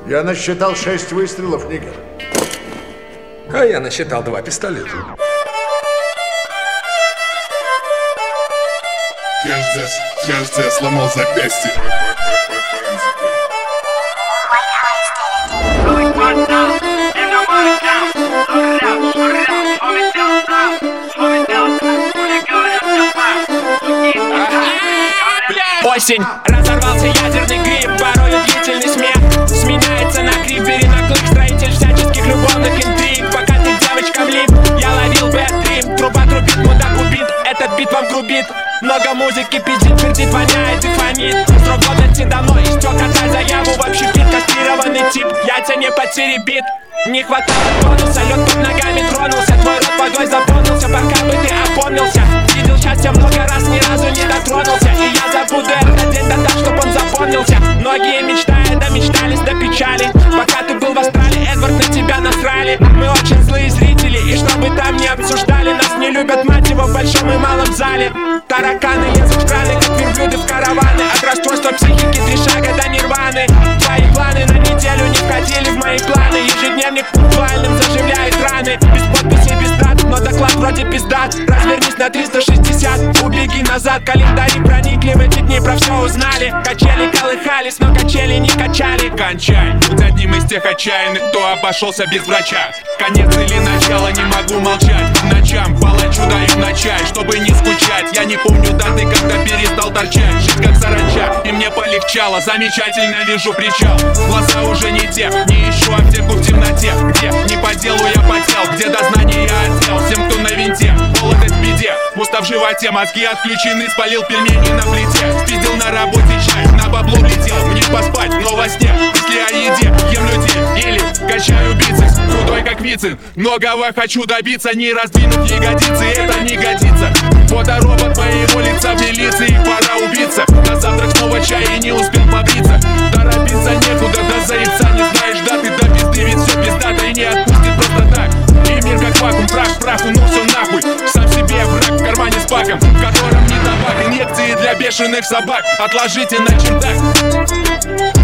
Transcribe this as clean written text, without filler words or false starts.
Я насчитал 6 выстрелов, Нигер. А я насчитал 2 пистолета. Кажется, я сломал запястье. Осень, разорвался ядерный гриб, порою длительный смех сменяется на крик, перенаклык, строитель всяческих любовных интриг. Пока ты девочка влип, я ловил bad dream. Труба трубит, мудак убит, этот бит вам грубит. Много музыки пиздит, пердит, воняет и фонит. Срок годности давно истек, отдай заяву в общепит. Кастрированный тип, яйца не потеребит. Не хватало бонуса, лед под ногами тронулся. Твой рот водой заполнился, пока бы ты опомнился. Видел счастье много раз, ни разу не дотронулся. И я забуду этот день, да так, чтоб он запомнился. Многие мечтают, да мечтались до печали. Пока ты был в Австралии, Эдвард, на тебя насрали. Мы очень злые зрители, и чтобы там не обсуждали, нас не любят, мать его, в большом и малом зале. Тараканы лезут в краны, как верблюды в караваны. От расстройства психики 3 шага до нирваны. Твои планы на неделю не входили в мои планы. Ежедневник пунктуальным заживляет раны. Без подписи, без дат, но доклад вроде пиздат. Развернись на 360, убеги назад. Календари проникли, в эти дни про все узнали. Качели колыхались, но качели не качали. Кончай, будь одним из тех отчаянных, кто обошелся без врача. Конец или начало, не могу молчать. По ночам палачу даю на чай, чтобы не скучать. Я не помню даты, когда перестал торчать. Жить как саранча, и мне полегчало. Замечательно вижу причал. Глаза уже не те, не ищу аптеку в темноте. Где не по делу я потел, где дознание я отдел. Всем, кто на винте, голод в беде. Пусто в животе, мозги отключены. Спалил пельмени на плите, спиздил на работе чай. На бабло летел, мне поспать, но во сне мысли о еде. Ем людей или качаю бицепс. Худой как Вицин, многого хочу добиться. Не раздвинуть ягодицы, это не годится. Фоторобот моего лица в милиции, пора убиться. На завтрак снова чай и не успел побриться. Торопиться некуда, до заебца не знаешь даты. До пизды, ведь все пиздато и не отпустит просто так. И мир как вакуум, прах к праху, ну все нахуй. Сам себе враг в кармане с баком, в котором не табак. Инъекции для бешеных собак, отложите на чердак.